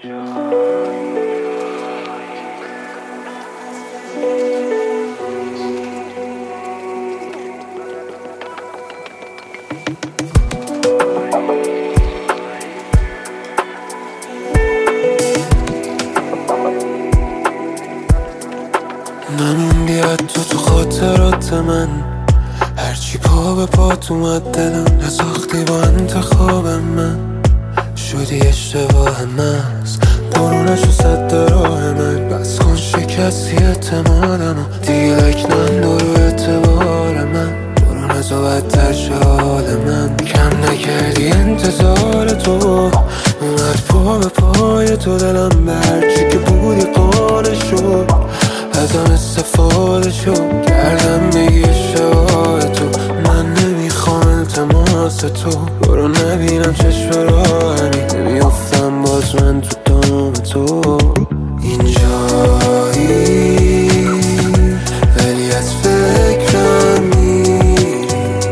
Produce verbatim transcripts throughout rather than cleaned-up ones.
نموندی حتی تو خاطرات من، هرچی پا به پات اومد دلم نساختی با انتخاب من. شدی اشتباه محض، برو نشو سد راه من. بس کن شکستی اعتمادم و دیگه لکنن دارو اعتبار من. برو نزا بدتر شه حال من، کم نکردی انتظار تو. اومد پا به پای تو دلم، به هرچی که بودی قانع شد. ازم استفاده شد، کردم بگی اشتباه تو. من نمیخوام التماس تو، برو نبینم چشم راهنی. نمیافتم باز من تو دام تو. اینجایی ولی از فکرم میری،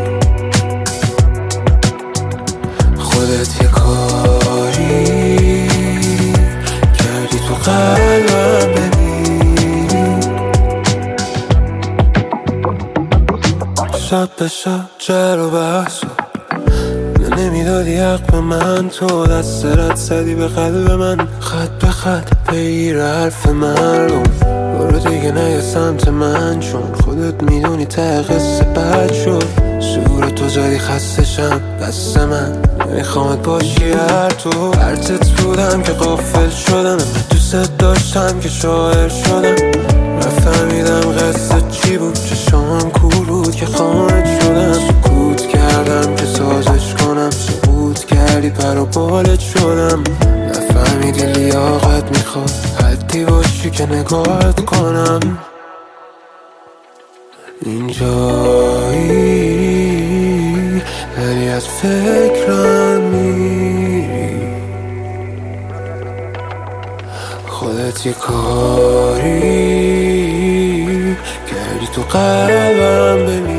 خودت یه کاری کردی تو قلبم بمیری. شب به شب جر و بحث نمیدادی حق به من. تو دست رد زدی به قلب من، خط به خط پیر حرف مردم. برو دیگه نیا سمت من، چون خودت میدونی ته قصه بد شد. زور تو زدی خسته شم دست من، نمیخوامت باشی هر تو. هرتت بودم که غافل شدم، دوست داشتم که شاعر شدم. نفهمیدم قصه چی بود، چشام کور بود که خانت شدم. سکوت کردم که سازش کنم، سکوت کردی پر و بالت شدم. نفهمیدی لیاقت میخواد حدی باشی که نگاهت کنم. اینجایی ولی از فکرم میری، خودت یه کاری کردی تو قلبم بمیری.